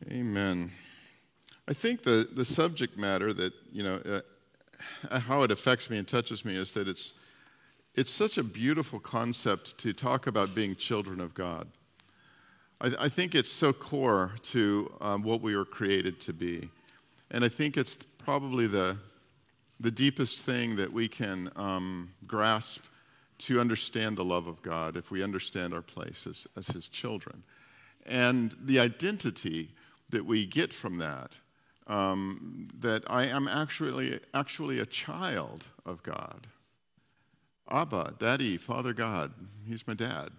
Amen. I think the subject matter that, how it affects me and touches me is that it's such a beautiful concept to talk about being children of God. I think it's so core to what we were created to be. And I think it's probably the deepest thing that we can grasp to understand the love of God if we understand our place as His children. And the identity that we get from that, that I am actually a child of God. Abba, Daddy, Father God, He's my dad.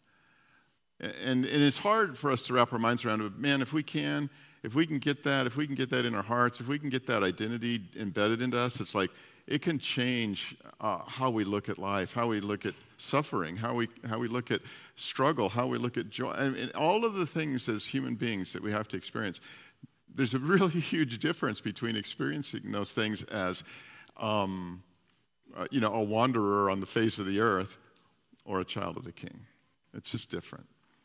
And it's hard for us to wrap our minds around it. Man, if we can get that in our hearts, if we can get that identity embedded into us, it's like it can change how we look at life, how we look at suffering, how we look at struggle, how we look at joy, and all of the things as human beings that we have to experience. There's a really huge difference between experiencing those things as, a wanderer on the face of the earth or a child of the King. It's just different.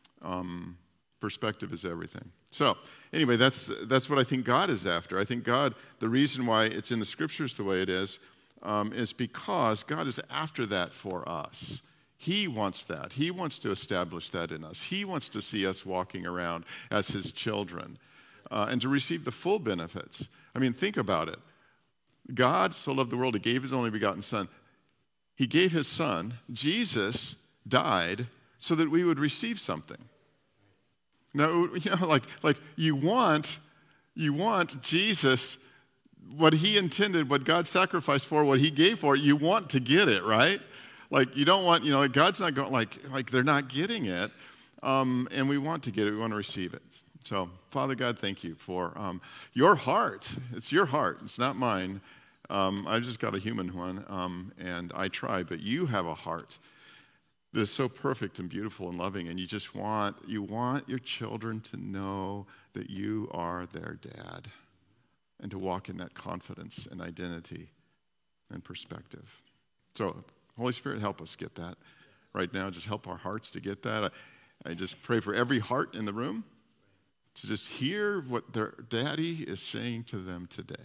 Perspective is everything. So, anyway, that's what I think God is after. I think God, the reason why it's in the Scriptures the way it is because God is after that for us. He wants that. He wants to establish that in us. He wants to see us walking around as His children and to receive the full benefits. I mean, think about it. God so loved the world, He gave His only begotten Son. He gave His Son. Jesus died so that we would receive something. Now, like you want Jesus, what He intended, what God sacrificed for, what He gave for, you want to get it, right? Like you don't want, God's not going, like they're not getting it, and we want to get it, we want to receive it. So, Father God, thank you for your heart. It's your heart, it's not mine. I've just got a human one, and I try, but you have a heart that is so perfect and beautiful and loving, and you want your children to know that you are their dad and to walk in that confidence and identity and perspective. So, Holy Spirit, help us get that right now. Just help our hearts to get that. I just pray for every heart in the room to just hear what their daddy is saying to them today.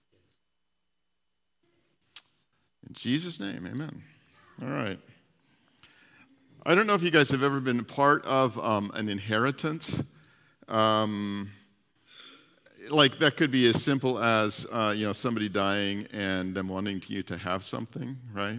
In Jesus' name, amen. All right. I don't know if you guys have ever been part of an inheritance. Like that could be as simple as, somebody dying and them wanting you to have something, right?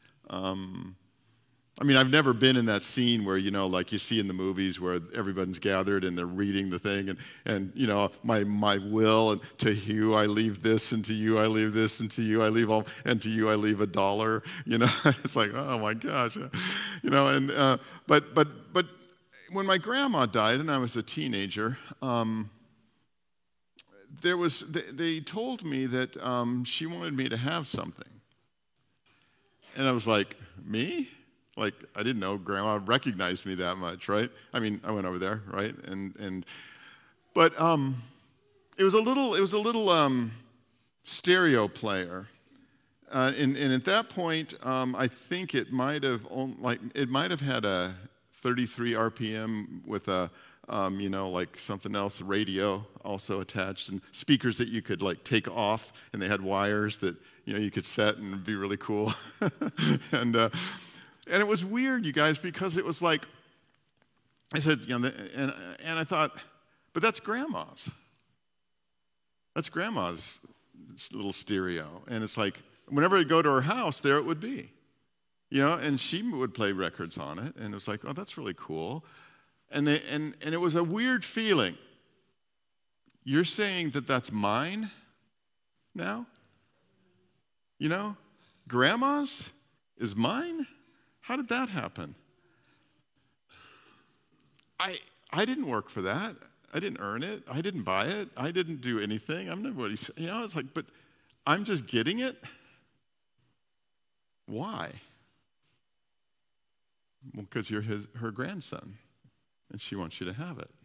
I've never been in that scene where, like you see in the movies where everyone's gathered and they're reading the thing and my will, and to you I leave this, and to you I leave this, and to you I leave all, and to you I leave $1. It's like, oh my gosh, but when my grandma died and I was a teenager, they told me that she wanted me to have something, and I was like, me? Like, I didn't know Grandma recognized me that much, right? I went over there, right? But it was a little stereo player, and at that point, I think it might have had a 33 RPM with a like something else, radio also attached, and speakers that you could like take off, and they had wires that you could set and be really cool, And it was weird, you guys, because it was like, I said, and I thought, but that's Grandma's. That's Grandma's little stereo. And it's like, whenever I'd go to her house, there it would be. And she would play records on it. And it was like, oh, that's really cool. And it was a weird feeling. You're saying that that's mine now? Grandma's is mine? How did that happen? I didn't work for that. I didn't earn it. I didn't buy it. I didn't do anything. I'm nobody. It's like, but I'm just getting it. Why? Well, because you're her grandson, and she wants you to have it.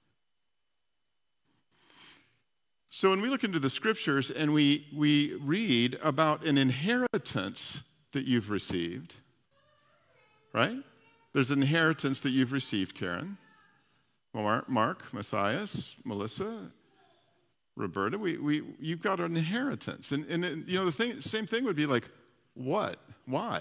So when we look into the Scriptures and we read about an inheritance that you've received, right? There's an inheritance that you've received, Karen. Mark, Matthias, Melissa, Roberta, you've got an inheritance. And the same thing would be like, what? Why?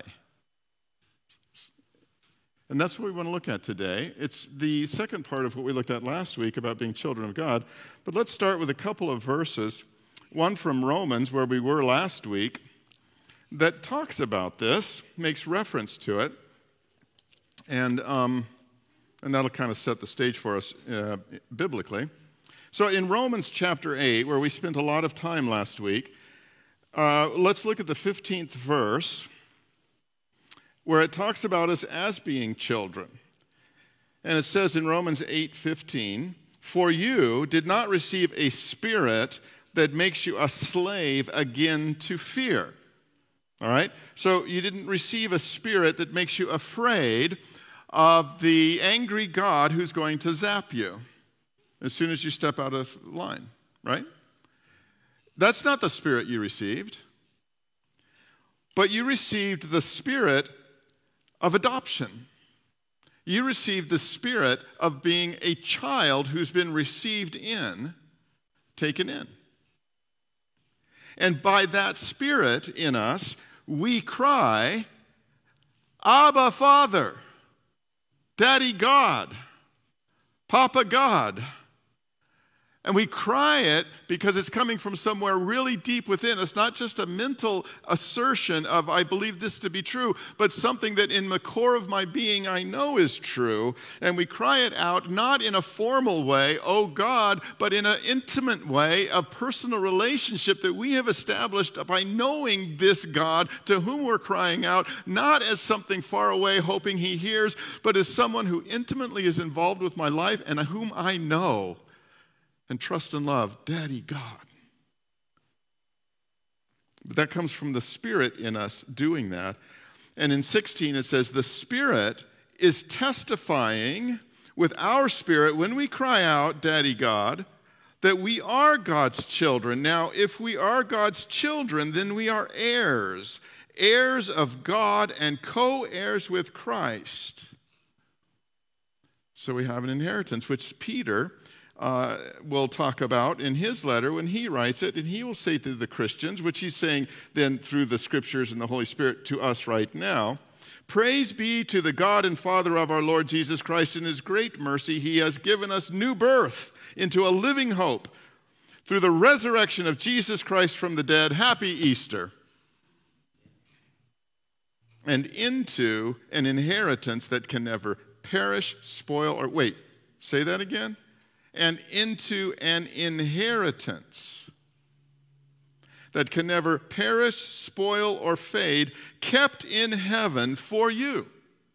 And that's what we want to look at today. It's the second part of what we looked at last week about being children of God. But let's start with a couple of verses, one from Romans, where we were last week, that talks about this, makes reference to it, and that'll kind of set the stage for us biblically. So in Romans chapter 8, where we spent a lot of time last week, let's look at the 15th verse, where it talks about us as being children. And it says in Romans 8:15, "For you did not receive a spirit that makes you a slave again to fear." All right? So you didn't receive a spirit that makes you afraid of the angry God who's going to zap you as soon as you step out of line, right? That's not the spirit you received. But you received the spirit of adoption. You received the spirit of being a child who's been received in, taken in. And by that spirit in us, we cry, "Abba, Father, Daddy God, Papa God." And we cry it because it's coming from somewhere really deep within us, not just a mental assertion of, I believe this to be true, but something that in the core of my being I know is true. And we cry it out not in a formal way, "Oh God," but in an intimate way, a personal relationship that we have established by knowing this God to whom we're crying out, not as something far away hoping he hears, but as someone who intimately is involved with my life and whom I know and trust and love, Daddy God. But that comes from the Spirit in us doing that. And in 16 it says, "The Spirit is testifying with our spirit when we cry out, Daddy God, that we are God's children. Now, if we are God's children, then we are heirs, heirs of God and co-heirs with Christ." So we have an inheritance, which Peter will talk about in his letter when he writes it, and he will say to the Christians, which he's saying then through the Scriptures and the Holy Spirit to us right now, "Praise be to the God and Father of our Lord Jesus Christ. In his great mercy, he has given us new birth into a living hope through the resurrection of Jesus Christ from the dead." Happy Easter. "And into an inheritance that can never perish, spoil, or..." Wait, say that again. "And into an inheritance that can never perish, spoil, or fade, kept in heaven for you."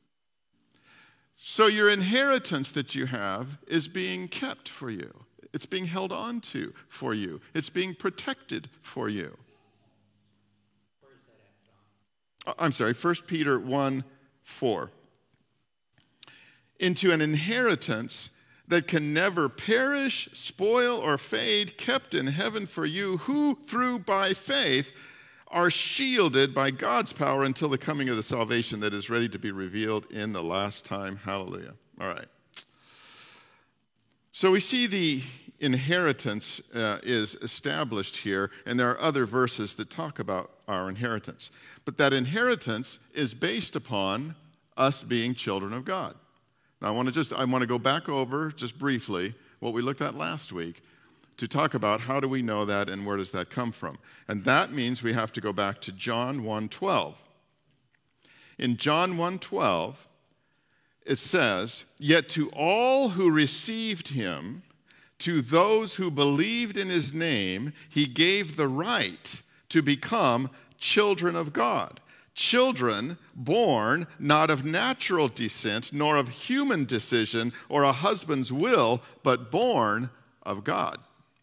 So your inheritance that you have is being kept for you. It's being held on to for you. It's being protected for you. Where is that at, John? I'm sorry, 1 Peter 1:4. "Into an inheritance that can never perish, spoil, or fade, kept in heaven for you, who through by faith are shielded by God's power until the coming of the salvation that is ready to be revealed in the last time." Hallelujah. All right. So we see the inheritance is established here, and there are other verses that talk about our inheritance. But that inheritance is based upon us being children of God. Now, I want to go back over just briefly what we looked at last week to talk about how do we know that and where does that come from. And that means we have to go back to John 1:12. In John 1:12, it says, "Yet to all who received him, to those who believed in his name, he gave the right to become children of God. Children born not of natural descent, nor of human decision or a husband's will, but born of God."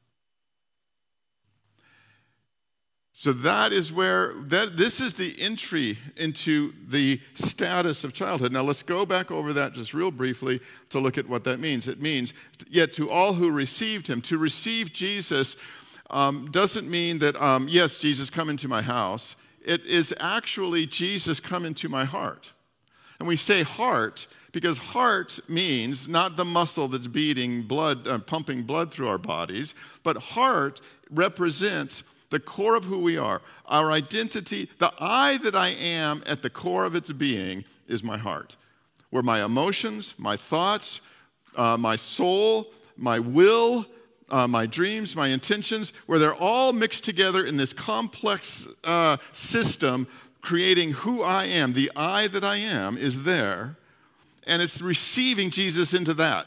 So that is this is the entry into the status of childhood. Now let's go back over that just real briefly to look at what that means. It means, yet to all who received him. To receive Jesus doesn't mean that, yes, Jesus, come into my house. It is actually Jesus come into my heart. And we say heart because heart means not the muscle that's beating blood, pumping blood through our bodies, but heart represents the core of who we are, our identity. The I that I am at the core of its being is my heart, where my emotions, my thoughts, my soul, my will, my dreams, my intentions, where they're all mixed together in this complex system, creating who I am. The I that I am is there, and it's receiving Jesus into that.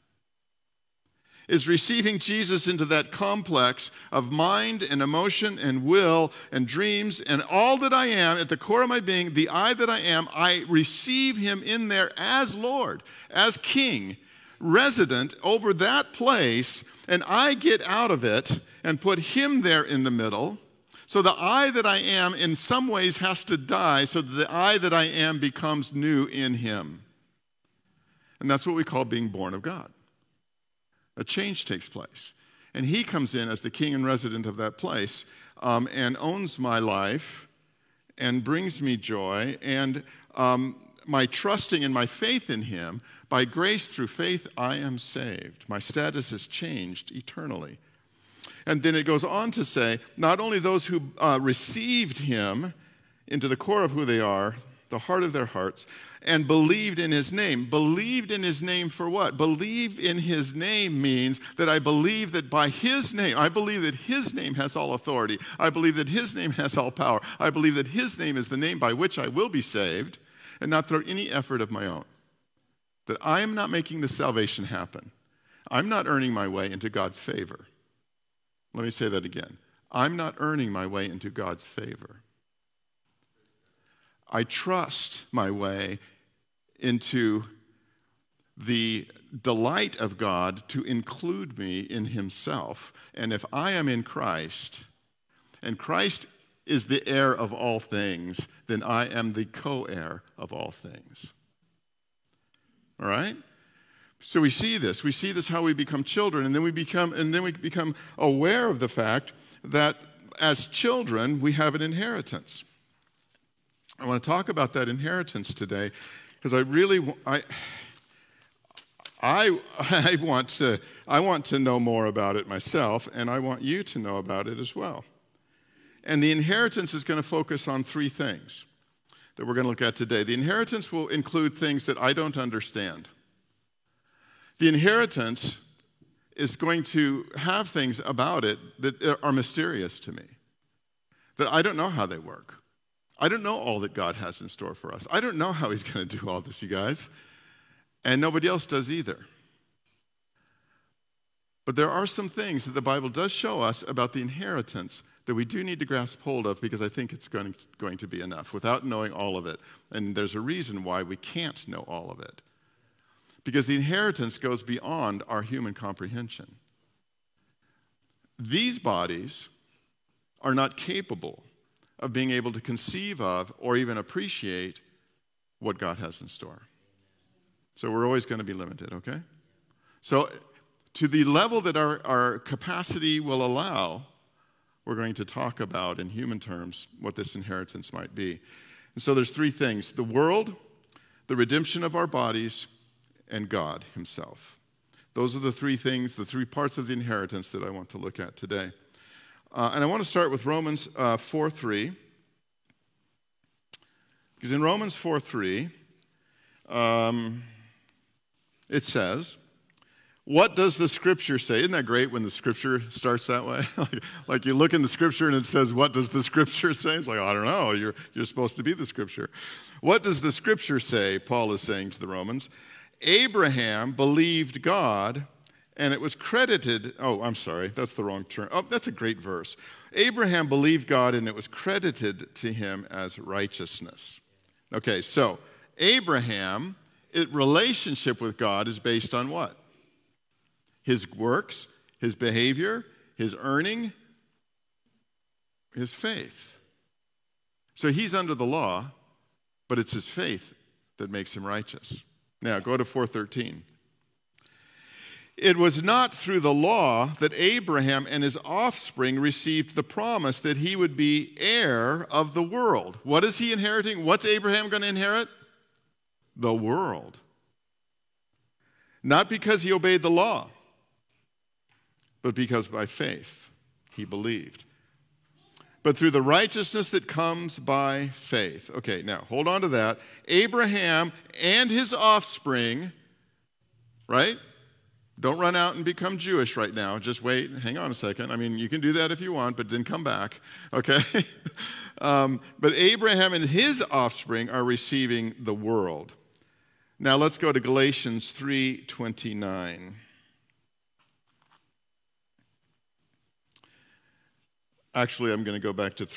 Is receiving Jesus into that complex of mind and emotion and will and dreams and all that I am at the core of my being, the I that I am, I receive him in there as Lord, as King, resident over that place, and I get out of it and put him there in the middle. So the I that I am in some ways has to die so that the I that I am becomes new in him. And that's what we call being born of God. A change takes place. And he comes in as the king and resident of that place and owns my life and brings me joy. And my trusting and my faith in him, by grace through faith, I am saved. My status is changed eternally. And then it goes on to say, not only those who received him into the core of who they are, the heart of their hearts, and believed in his name. Believed in his name for what? Believe in his name means that I believe that by his name, I believe that his name has all authority. I believe that his name has all power. I believe that his name is the name by which I will be saved, and not through any effort of my own. That I am not making the salvation happen. I'm not earning my way into God's favor. Let me say that again. I'm not earning my way into God's favor. I trust my way into the delight of God to include me in himself. And if I am in Christ, and Christ is the heir of all things, then I am the co-heir of all things. All right? So we see this. We see this how we become children, and then we become aware of the fact that as children we have an inheritance. I want to talk about that inheritance today because I want to know more about it myself, and I want you to know about it as well. And the inheritance is going to focus on three things that we're going to look at today. The inheritance will include things that I don't understand. The inheritance is going to have things about it that are mysterious to me, that I don't know how they work. I don't know all that God has in store for us. I don't know how he's going to do all this, you guys. And nobody else does either. But there are some things that the Bible does show us about the inheritance that we do need to grasp hold of, because I think it's going to be enough without knowing all of it. And there's a reason why we can't know all of it. Because the inheritance goes beyond our human comprehension. These bodies are not capable of being able to conceive of or even appreciate what God has in store. So we're always going to be limited, okay? So to the level that our capacity will allow, we're going to talk about in human terms what this inheritance might be. And so there's three things: the world, the redemption of our bodies, and God himself. Those are the three things, the three parts of the inheritance that I want to look at today. And I want to start with Romans 4:3. Because in Romans 4:3, it says, what does the Scripture say? Isn't that great when the Scripture starts that way? like you look in the Scripture and it says, what does the Scripture say? It's like, I don't know, you're supposed to be the Scripture. What does the Scripture say? Paul is saying to the Romans. Abraham believed God, and it was credited. Oh, I'm sorry, that's the wrong term. Oh, that's a great verse. Abraham believed God, and it was credited to him as righteousness. Okay, so Abraham, relationship with God is based on what? His works, his behavior, his earning, his faith. So he's under the law, but it's his faith that makes him righteous. Now, go to 4:13. It was not through the law that Abraham and his offspring received the promise that he would be heir of the world. What is he inheriting? What's Abraham going to inherit? The world. not because he obeyed the law, but because by faith he believed. But through the righteousness that comes by faith. Okay, now hold on to that. Abraham and his offspring, right? Don't run out and become Jewish right now. Just wait. Hang on a second. I mean, you can do that if you want, but then come back. Okay? But Abraham and his offspring are receiving the world. Now let's go to Galatians 3:29. Actually, I'm going to go back to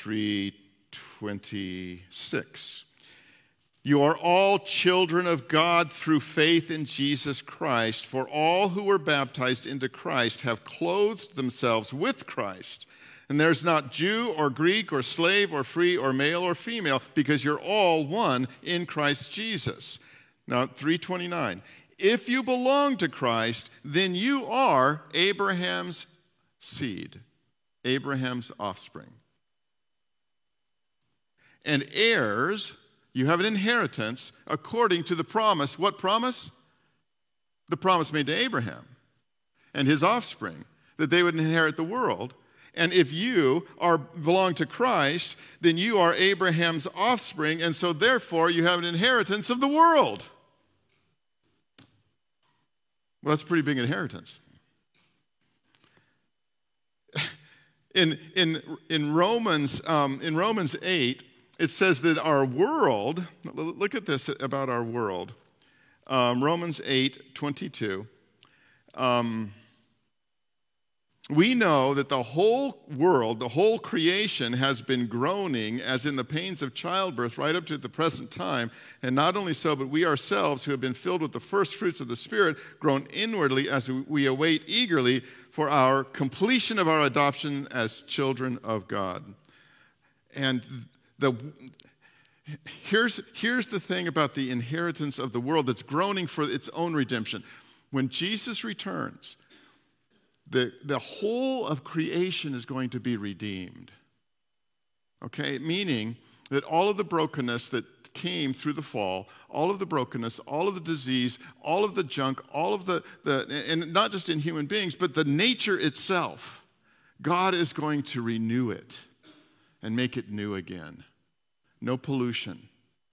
3:26. You are all children of God through faith in Jesus Christ, for all who were baptized into Christ have clothed themselves with Christ. And there's not Jew or Greek or slave or free or male or female, because you're all one in Christ Jesus. Now, 3:29. If you belong to Christ, then you are Abraham's seed, Abraham's offspring. And heirs, you have an inheritance according to the promise. What promise? The promise made to Abraham and his offspring, that they would inherit the world. And if you belong to Christ, then you are Abraham's offspring, and so therefore you have an inheritance of the world. Well, that's a pretty big inheritance. In Romans 8, it says that our world, look at this about our world. Romans 8:22. We know that the whole world, the whole creation has been groaning as in the pains of childbirth right up to the present time. And not only so, but we ourselves who have been filled with the first fruits of the Spirit groan inwardly as we await eagerly for our completion of our adoption as children of God. And here's the thing about the inheritance of the world that's groaning for its own redemption. When Jesus returns, the whole of creation is going to be redeemed. Okay? Meaning that all of the brokenness that came through the fall, all of the brokenness, all of the disease, all of the junk, all of the and not just in human beings, but the nature itself, God is going to renew it and make it new again. No pollution.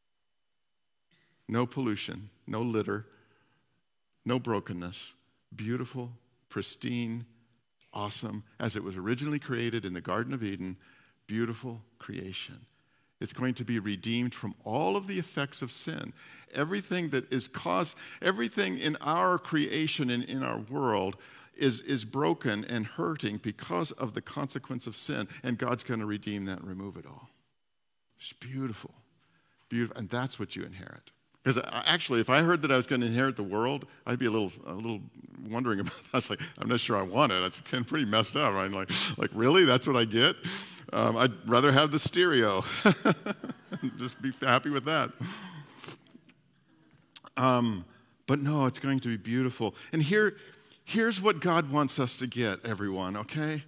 No pollution, no litter, no brokenness. Beautiful, pristine, awesome, as it was originally created in the Garden of Eden, beautiful creation. It's going to be redeemed from all of the effects of sin. Everything that is caused, everything in our creation and in our world is broken and hurting because of the consequence of sin, and God's going to redeem that and remove it all. It's beautiful, beautiful, and that's what you inherit. Because actually, if I heard that I was going to inherit the world, I'd be a little wondering about that. I was like, I'm not sure I want it. It's kind of pretty messed up, right? Like really? That's what I get? I'd rather have the stereo. Just be happy with that. But no, it's going to be beautiful. And here's what God wants us to get, everyone, okay?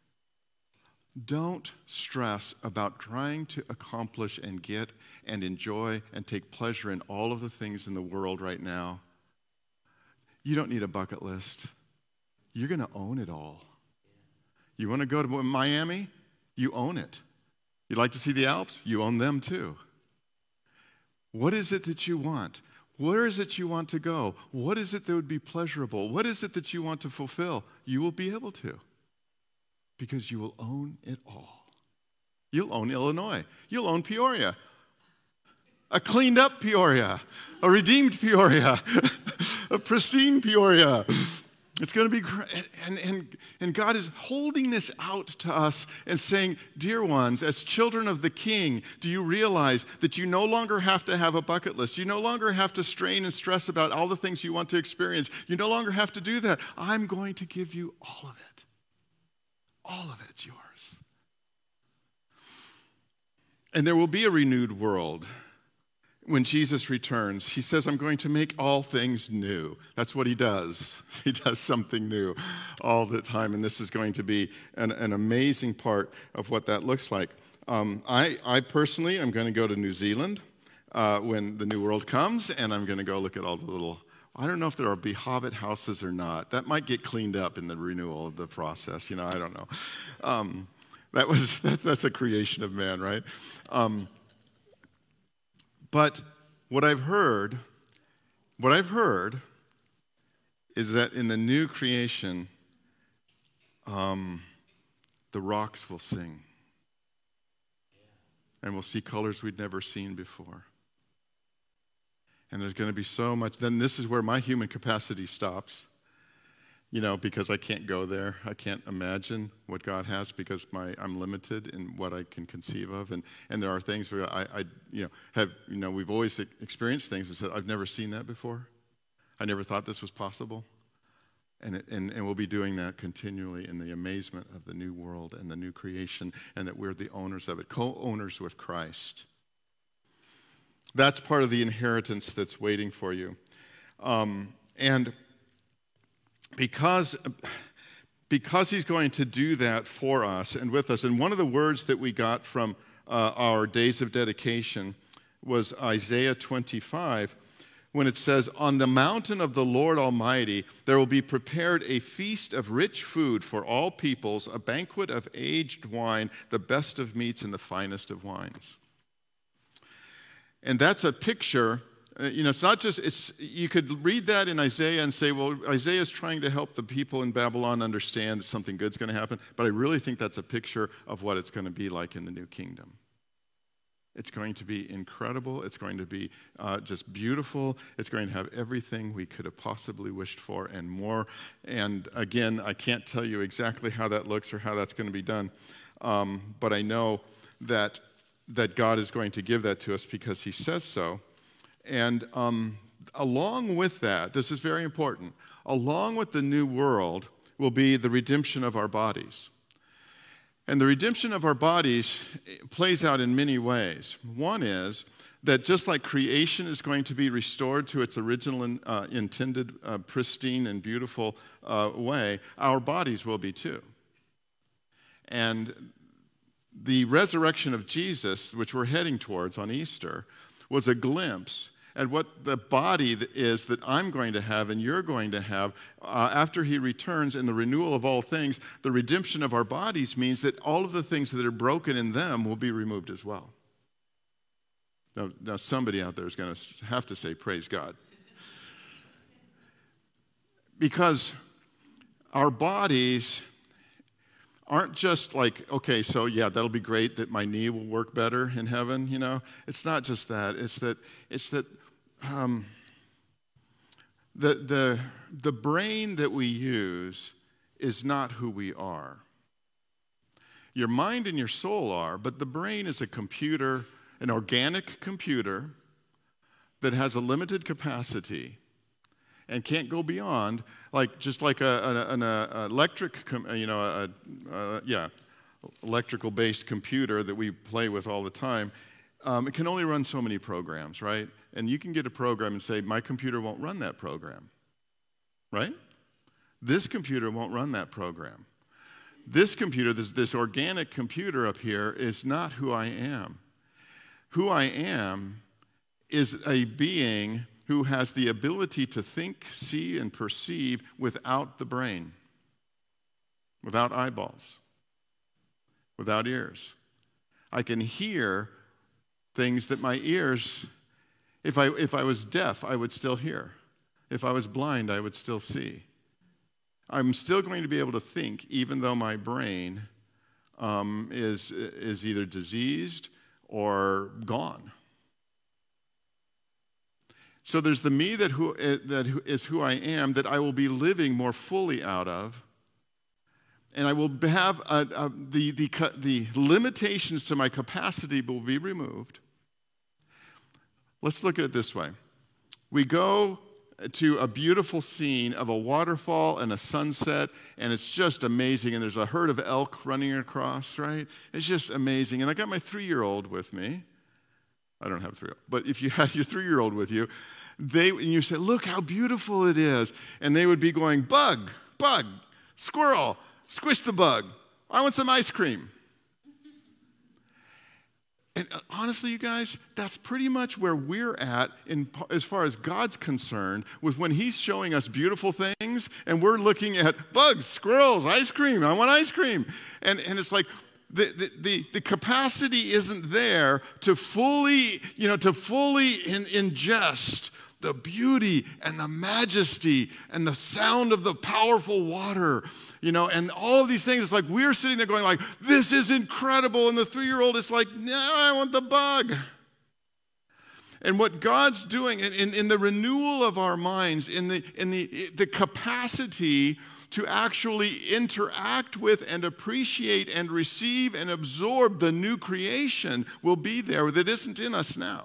Don't stress about trying to accomplish and get and enjoy and take pleasure in all of the things in the world right now. You don't need a bucket list. You're going to own it all. You want to go to Miami? You own it. You'd like to see the Alps? You own them too. What is it that you want? Where is it you want to go? What is it that would be pleasurable? What is it that you want to fulfill? You will be able to. Because you will own it all. You'll own Illinois. You'll own Peoria. A cleaned up Peoria. A redeemed Peoria. A pristine Peoria. It's going to be great. And God is holding this out to us and saying, dear ones, as children of the King, do you realize that you no longer have to have a bucket list? You no longer have to strain and stress about all the things you want to experience. You no longer have to do that. I'm going to give you all of it. All of it's yours. And there will be a renewed world when Jesus returns. He says, I'm going to make all things new. That's what he does. He does something new all the time, and this is going to be an amazing part of what that looks like. I personally am going to go to New Zealand when the new world comes, and I'm going to go look at all the little I don't know if there will be hobbit houses or not. That might get cleaned up in the renewal of the process. I don't know. That's a creation of man, right? But what I've heard is that in the new creation, the rocks will sing. And we'll see colors we'd never seen before. And there's going to be so much. Then this is where my human capacity stops. Because I can't go there. I can't imagine what God has because I'm limited in what I can conceive of. And there are things where we've always experienced things and said, I've never seen that before. I never thought this was possible. And we'll be doing that continually in the amazement of the new world and the new creation, and that we're the owners of it, co-owners with Christ. That's part of the inheritance that's waiting for you. And because he's going to do that for us and with us, and one of the words that we got from our days of dedication was Isaiah 25, when it says, on the mountain of the Lord Almighty, there will be prepared a feast of rich food for all peoples, a banquet of aged wine, the best of meats and the finest of wines. And that's a picture, it's not just, you could read that in Isaiah and say, well, Isaiah's trying to help the people in Babylon understand that something good's going to happen, but I really think that's a picture of what it's going to be like in the new kingdom. It's going to be incredible. It's going to be just beautiful. It's going to have everything we could have possibly wished for and more. And again, I can't tell you exactly how that looks or how that's going to be done. But I know that God is going to give that to us because he says so. And along with that, this is very important, along with the new world will be the redemption of our bodies. And the redemption of our bodies plays out in many ways. One is that just like creation is going to be restored to its original intended pristine and beautiful way, our bodies will be too. And the resurrection of Jesus, which we're heading towards on Easter, was a glimpse at what the body is that I'm going to have and you're going to have after he returns in the renewal of all things. The redemption of our bodies means that all of the things that are broken in them will be removed as well. Now somebody out there is going to have to say, praise God. Because our bodies aren't just like, okay, so yeah, that'll be great that my knee will work better in heaven, It's not just that. It's that the brain that we use is not who we are. Your mind and your soul are, but the brain is a computer, an organic computer that has a limited capacity and can't go beyond, just like an electrical-based computer that we play with all the time. It can only run so many programs, right? And you can get a program and say, my computer won't run that program, right? This computer won't run that program. This computer, this organic computer up here, is not who I am. Who I am is a being who has the ability to think, see, and perceive without the brain, without eyeballs, without ears. I can hear things that my ears, if I was deaf, I would still hear. If I was blind, I would still see. I'm still going to be able to think, even though my brain is either diseased or gone. So there's the me that is who I am, that I will be living more fully out of. And I will have the limitations to my capacity will be removed. Let's look at it this way. We go to a beautiful scene of a waterfall and a sunset, and it's just amazing. And there's a herd of elk running across, right? It's just amazing. And I got my 3-year-old with me. I don't have a 3-year-old, but if you had your 3-year-old with you, and you said, look how beautiful it is. And they would be going, bug, squirrel, squish the bug. I want some ice cream. And honestly, you guys, that's pretty much where we're at as far as God's concerned, with when he's showing us beautiful things and we're looking at bugs, squirrels, ice cream. I want ice cream. And it's like the capacity isn't there to fully ingest the beauty and the majesty and the sound of the powerful water, and all of these things. It's like we're sitting there going like, this is incredible. And the 3-year-old is like, no, I want the bug. And what God's doing in the renewal of our minds, in the capacity to actually interact with and appreciate and receive and absorb the new creation will be there that isn't in us now.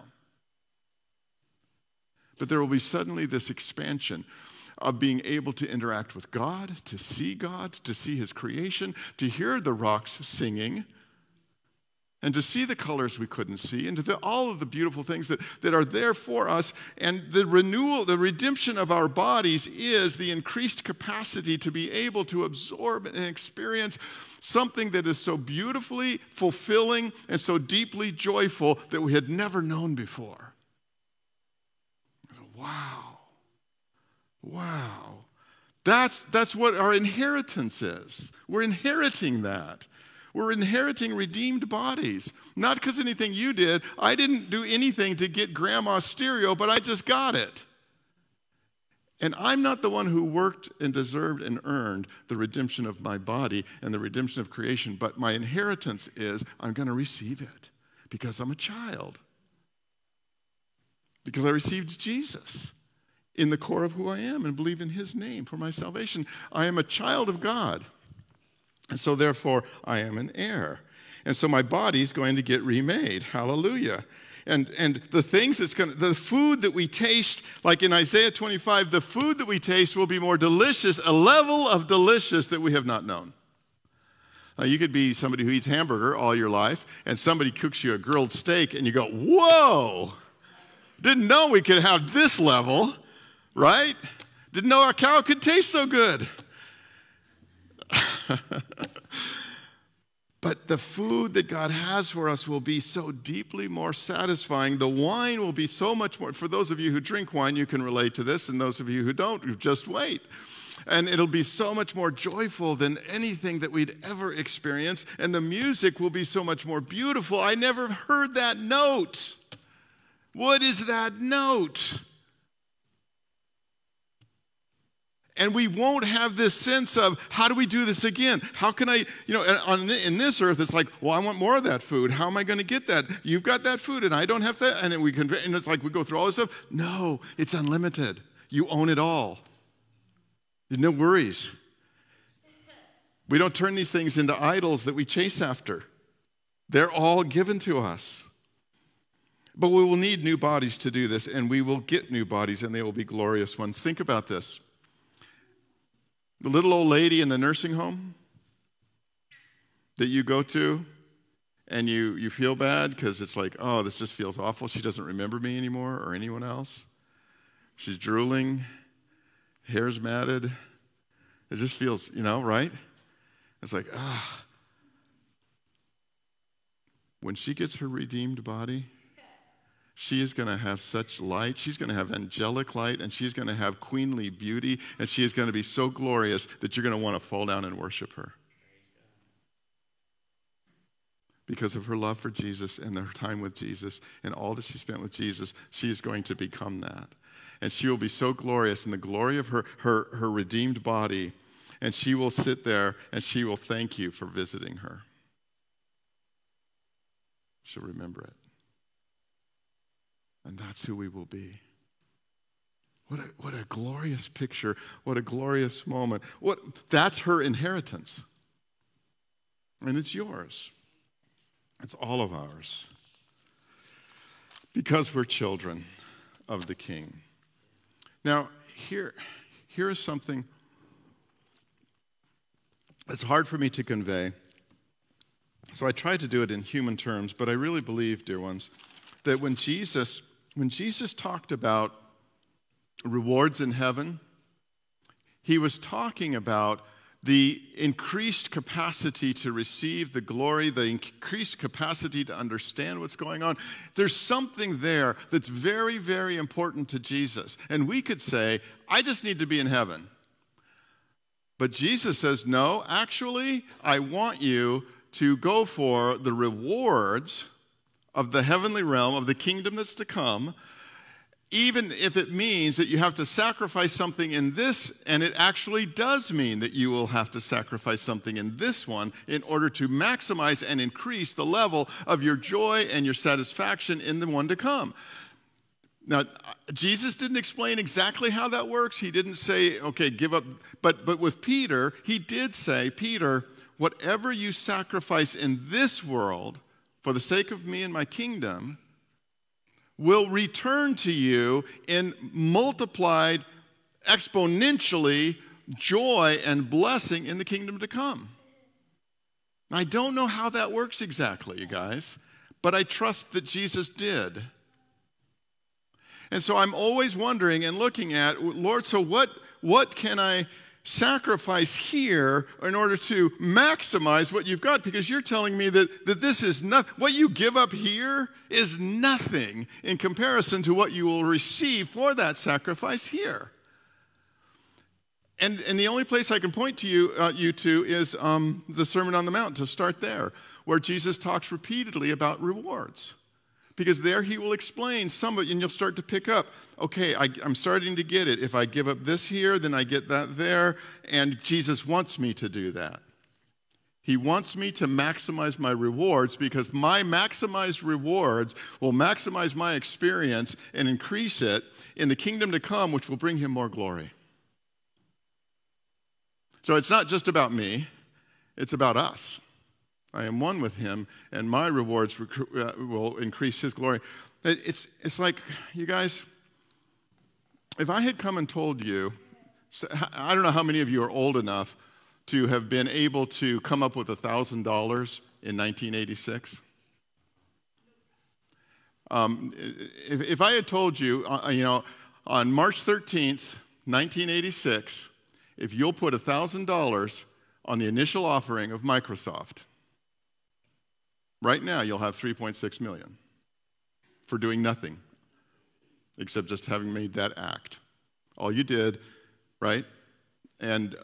But there will be suddenly this expansion of being able to interact with God, to see his creation, to hear the rocks singing, and to see the colors we couldn't see, and to all of the beautiful things that are there for us. And the renewal, the redemption of our bodies is the increased capacity to be able to absorb and experience something that is so beautifully fulfilling and so deeply joyful that we had never known before. Wow. That's what our inheritance is. We're inheriting that. We're inheriting redeemed bodies. Not because anything you did. I didn't do anything to get grandma's stereo, but I just got it. And I'm not the one who worked and deserved and earned the redemption of my body and the redemption of creation, but my inheritance is I'm going to receive it because I'm a child. Because I received Jesus in the core of who I am and believe in his name for my salvation. I am a child of God. And so therefore, I am an heir. And so my body's going to get remade. Hallelujah. And the things the food that we taste, like in Isaiah 25, the food that we taste will be more delicious, a level of delicious that we have not known. Now, you could be somebody who eats hamburger all your life, and somebody cooks you a grilled steak, and you go, whoa! Didn't know we could have this level, right? Didn't know a cow could taste so good. But the food that God has for us will be so deeply more satisfying. The wine will be so much more. For those of you who drink wine, you can relate to this. And those of you who don't, just wait. And it'll be so much more joyful than anything that we'd ever experienced. And the music will be so much more beautiful. I never heard that note. What is that note? And we won't have this sense of, how do we do this again? How can I, in this earth, it's like, well, I want more of that food. How am I going to get that? You've got that food and I don't have that. And it's like we go through all this stuff. No, it's unlimited. You own it all. There's no worries. We don't turn these things into idols that we chase after. They're all given to us. But we will need new bodies to do this, and we will get new bodies, and they will be glorious ones. Think about this. The little old lady in the nursing home that you go to, and you feel bad because it's like, oh, this just feels awful. She doesn't remember me anymore or anyone else. She's drooling, hair's matted. It just feels, right? It's like, When she gets her redeemed body, she is going to have such light. She's going to have angelic light, and she's going to have queenly beauty, and she is going to be so glorious that you're going to want to fall down and worship her. Because of her love for Jesus and her time with Jesus and all that she spent with Jesus, she is going to become that. And she will be so glorious in the glory of her redeemed body, and she will sit there and she will thank you for visiting her. She'll remember it. And that's who we will be. What a glorious picture. What a glorious moment. That's her inheritance. And it's yours. It's all of ours. Because we're children of the King. Now, here is something that's hard for me to convey. So I tried to do it in human terms, but I really believe, dear ones, that when Jesus talked about rewards in heaven, he was talking about the increased capacity to receive the glory, the increased capacity to understand what's going on. There's something there that's very, very important to Jesus. And we could say, I just need to be in heaven. But Jesus says, no, actually, I want you to go for the rewards of the heavenly realm, of the kingdom that's to come, even if it means that you have to sacrifice something in this, and it actually does mean that you will have to sacrifice something in this one in order to maximize and increase the level of your joy and your satisfaction in the one to come. Now, Jesus didn't explain exactly how that works. He didn't say, okay, give up. But with Peter, he did say, Peter, whatever you sacrifice in this world for the sake of me and my kingdom will return to you in multiplied, exponentially, joy and blessing in the kingdom to come. I don't know how that works exactly, you guys, but I trust that Jesus did. And so I'm always wondering and looking at, Lord, so what can I sacrifice here in order to maximize what you've got? Because you're telling me that this is not, what you give up here is nothing in comparison to what you will receive for that sacrifice here. And the only place I can point to you to is the Sermon on the Mount, to start there, where Jesus talks repeatedly about rewards. Because there he will explain some of it, and you'll start to pick up, okay, I'm starting to get it. If I give up this here, then I get that there, and Jesus wants me to do that. He wants me to maximize my rewards, because my maximized rewards will maximize my experience and increase it in the kingdom to come, which will bring him more glory. So it's not just about me, it's about us. I am one with him, and my rewards will increase his glory. It's like, you guys, if I had come and told you, I don't know how many of you are old enough to have been able to come up with $1,000 in 1986. If I had told you, on March 13th, 1986, if you'll put $1,000 on the initial offering of Microsoft, right now, you'll have $3.6 million for doing nothing except just having made that act. All you did, right? And,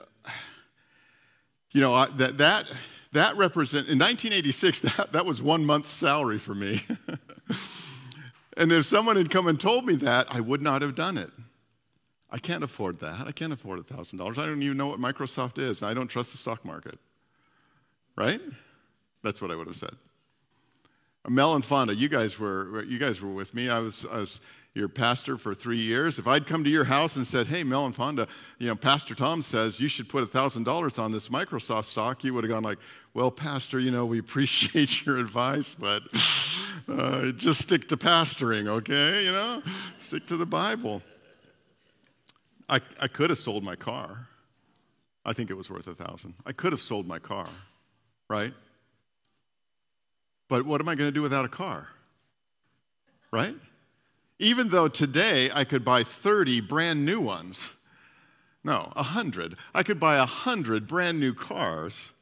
that represent in 1986, that was 1 month's salary for me. And if someone had come and told me that, I would not have done it. I can't afford that. I can't afford $1,000. I don't even know what Microsoft is. I don't trust the stock market. Right? That's what I would have said. Mel and Fonda, you guys were with me. I was your pastor for 3 years. If I'd come to your house and said, hey, Mel and Fonda, Pastor Tom says you should put $1,000 on this Microsoft stock, you would have gone like, well, Pastor, we appreciate your advice, but just stick to pastoring, okay? Stick to the Bible. I could have sold my car. I think it was worth $1,000. I could have sold my car, right? But what am I going to do without a car? Right? Even though today I could buy 30 brand new ones. No, 100. I could buy 100 brand new cars.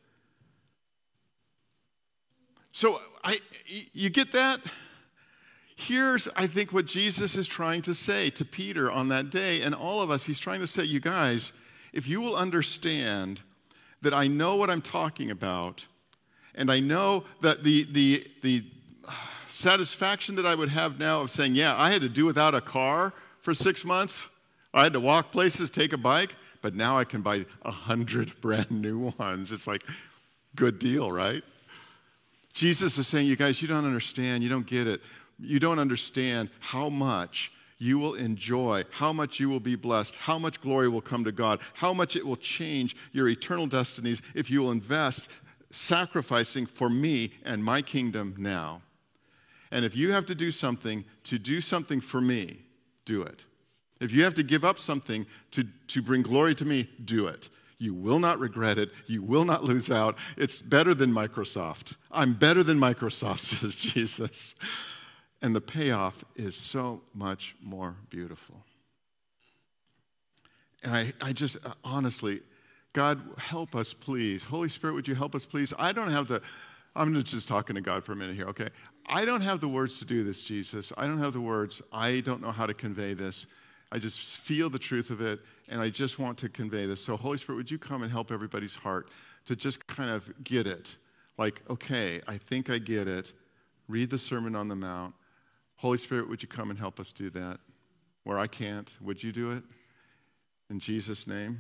So you get that? Here's, I think, what Jesus is trying to say to Peter on that day, and all of us. He's trying to say, you guys, if you will understand that I know what I'm talking about, and I know that the satisfaction that I would have now of saying, yeah, I had to do without a car for 6 months. I had to walk places, take a bike, but now I can buy 100 brand new ones. It's like, good deal, right? Jesus is saying, you guys, you don't understand. You don't get it. You don't understand how much you will enjoy, how much you will be blessed, how much glory will come to God, how much it will change your eternal destinies if you will invest sacrificing for me and my kingdom now. And if you have to do something for me, do it. If you have to give up something to bring glory to me, do it. You will not regret it. You will not lose out. It's better than Microsoft. I'm better than Microsoft, says Jesus. And the payoff is so much more beautiful. And I just, honestly, God, help us, please. Holy Spirit, would you help us, please? I'm just talking to God for a minute here, okay? I don't have the words to do this, Jesus. I don't have the words. I don't know how to convey this. I just feel the truth of it, and I just want to convey this. So, Holy Spirit, would you come and help everybody's heart to just kind of get it? Like, okay, I think I get it. Read the Sermon on the Mount. Holy Spirit, would you come and help us do that? Where I can't, would you do it? In Jesus' name.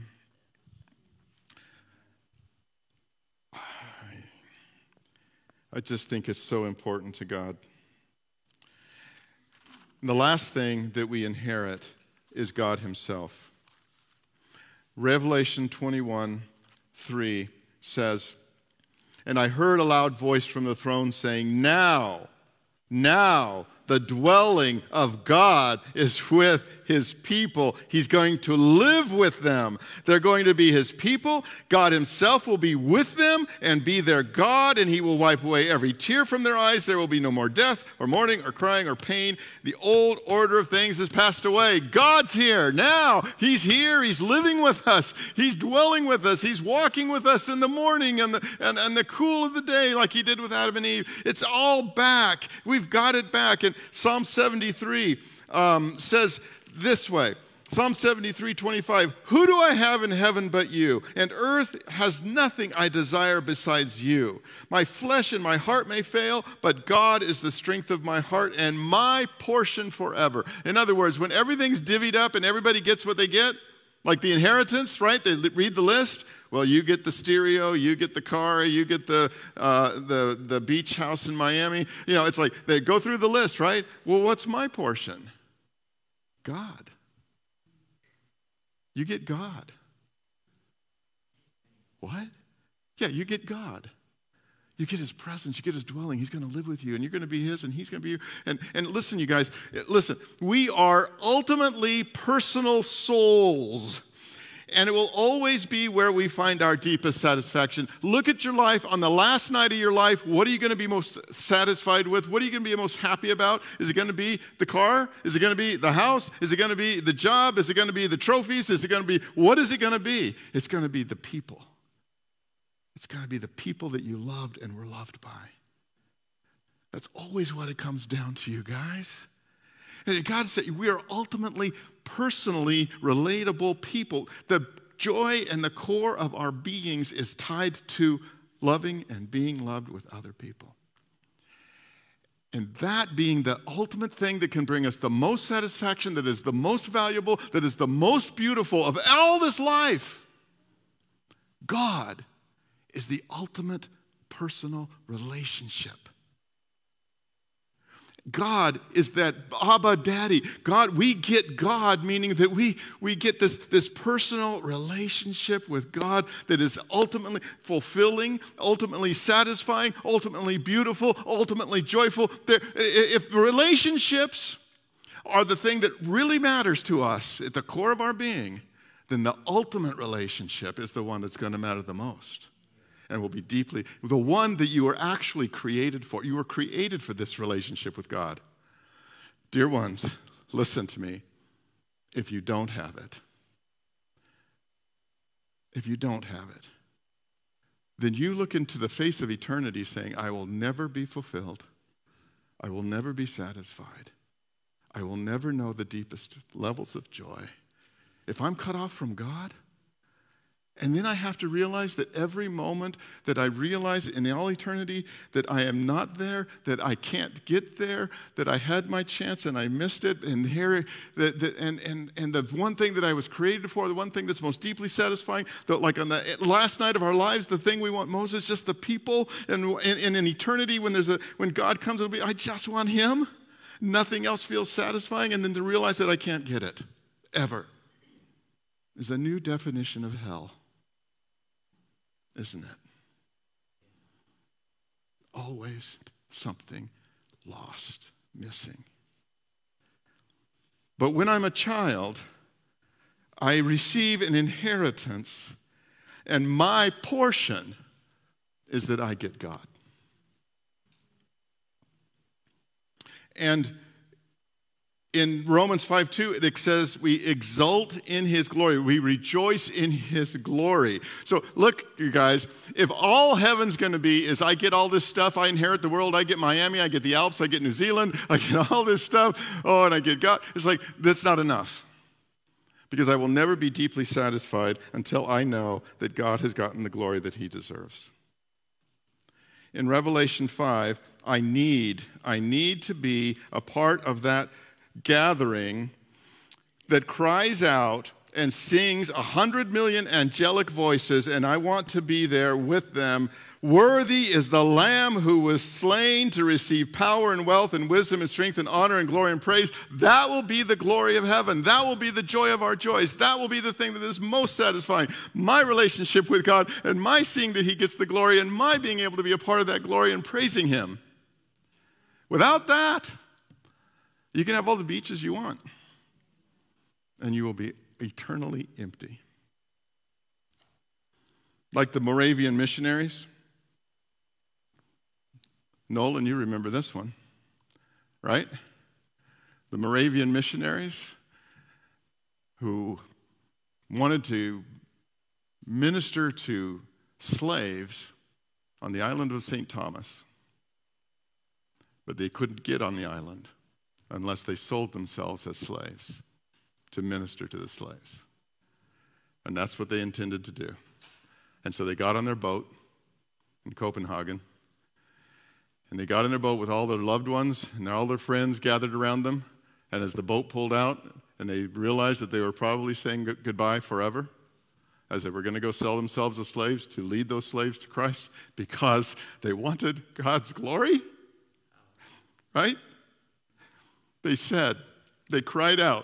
I just think it's so important to God. And the last thing that we inherit is God himself. Revelation 21:3 says, "And I heard a loud voice from the throne saying, now, the dwelling of God is with his people. He's going to live with them. They're going to be his people. God himself will be with them and be their God, and he will wipe away every tear from their eyes. There will be no more death or mourning or crying or pain. The old order of things has passed away." God's here now. He's here. He's living with us. He's dwelling with us. He's walking with us in the morning and the cool of the day like he did with Adam and Eve. It's all back. We've got it back. And Psalm 73 says this way, Psalm 73:25, "Who do I have in heaven but you? And earth has nothing I desire besides you. My flesh and my heart may fail, but God is the strength of my heart and my portion forever." In other words, when everything's divvied up and everybody gets what they get, like the inheritance, right? They read the list. Well, you get the stereo, you get the car, you get the beach house in Miami. You know, it's like they go through the list, right? Well, what's my portion? God. You get God. What? Yeah, you get God. You get his presence, you get his dwelling. He's going to live with you, and you're going to be his, and he's going to be you. And listen, you guys, listen. We are ultimately personal souls. And it will always be where we find our deepest satisfaction. Look at your life. On the last night of your life, what are you going to be most satisfied with? What are you going to be most happy about? Is it going to be the car? Is it going to be the house? Is it going to be the job? Is it going to be the trophies? Is it going to be, what is it going to be? It's going to be the people. It's going to be the people that you loved and were loved by. That's always what it comes down to, you guys. And God said we are ultimately personally relatable people. The joy and the core of our beings is tied to loving and being loved with other people. And that being the ultimate thing that can bring us the most satisfaction, that is the most valuable, that is the most beautiful of all this life. God is the ultimate personal relationship. God is that Abba Daddy. God, we get God, meaning that we get this personal relationship with God that is ultimately fulfilling, ultimately satisfying, ultimately beautiful, ultimately joyful. If relationships are the thing that really matters to us at the core of our being, then the ultimate relationship is the one that's going to matter the most. And will be deeply, the one that you were actually created for. You were created for this relationship with God. Dear ones, listen to me. If you don't have it, then you look into the face of eternity saying, I will never be fulfilled. I will never be satisfied. I will never know the deepest levels of joy. If I'm cut off from God, and then I have to realize that every moment that I realize in all eternity that I am not there, that I can't get there, that I had my chance and I missed it, and here, and the one thing that I was created for, the one thing that's most deeply satisfying, like on the last night of our lives, the thing we want most is just the people, and in eternity when God comes, it'll be, I just want him. Nothing else feels satisfying, and then to realize that I can't get it, ever, is a new definition of hell. Isn't it? Always something lost, missing. But when I'm a child, I receive an inheritance, and my portion is that I get God. And In Romans 5:2, it says we exult in his glory. We rejoice in his glory. So look, you guys, if all heaven's going to be is I get all this stuff, I inherit the world, I get Miami, I get the Alps, I get New Zealand, I get all this stuff, and I get God. It's like, that's not enough. Because I will never be deeply satisfied until I know that God has gotten the glory that he deserves. In Revelation 5, I need to be a part of that gathering that cries out and sings 100 million angelic voices, and I want to be there with them. Worthy is the Lamb who was slain to receive power and wealth and wisdom and strength and honor and glory and praise. That will be the glory of heaven. That will be the joy of our joys. That will be the thing that is most satisfying. My relationship with God and my seeing that he gets the glory and my being able to be a part of that glory and praising him. Without that, you can have all the beaches you want, and you will be eternally empty. Like the Moravian missionaries. Nolan, you remember this one, right? The Moravian missionaries who wanted to minister to slaves on the island of St. Thomas, but they couldn't get on the island unless they sold themselves as slaves to minister to the slaves. And that's what they intended to do. And so they got on their boat in Copenhagen, and they got in their boat with all their loved ones and all their friends gathered around them. And as the boat pulled out and they realized that they were probably saying goodbye forever, as they were going to go sell themselves as slaves to lead those slaves to Christ because they wanted God's glory, right? They said, they cried out.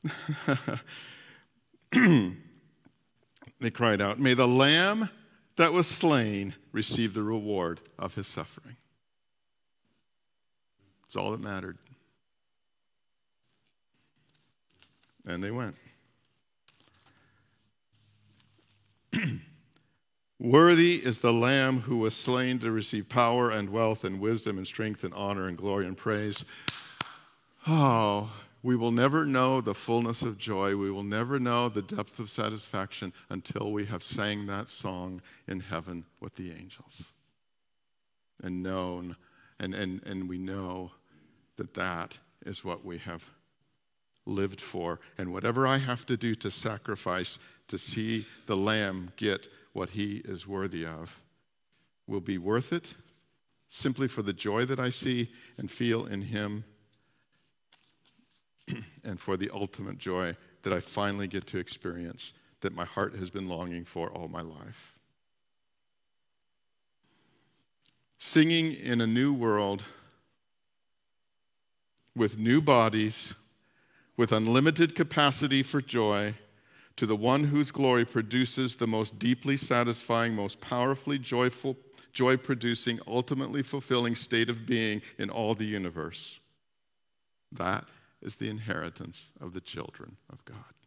They cried out, may the Lamb that was slain receive the reward of his suffering. It's all that mattered. And they went. Worthy is the Lamb who was slain to receive power and wealth and wisdom and strength and honor and glory and praise. Oh, we will never know the fullness of joy. We will never know the depth of satisfaction until we have sang that song in heaven with the angels. And known, and we know that that is what we have lived for. And whatever I have to do to sacrifice to see the Lamb get what he is worthy of will be worth it, simply for the joy that I see and feel in him, and for the ultimate joy that I finally get to experience, that my heart has been longing for all my life. Singing in a new world, with new bodies, with unlimited capacity for joy, to the one whose glory produces the most deeply satisfying, most powerfully joyful, joy-producing, ultimately fulfilling state of being in all the universe. That is the inheritance of the children of God.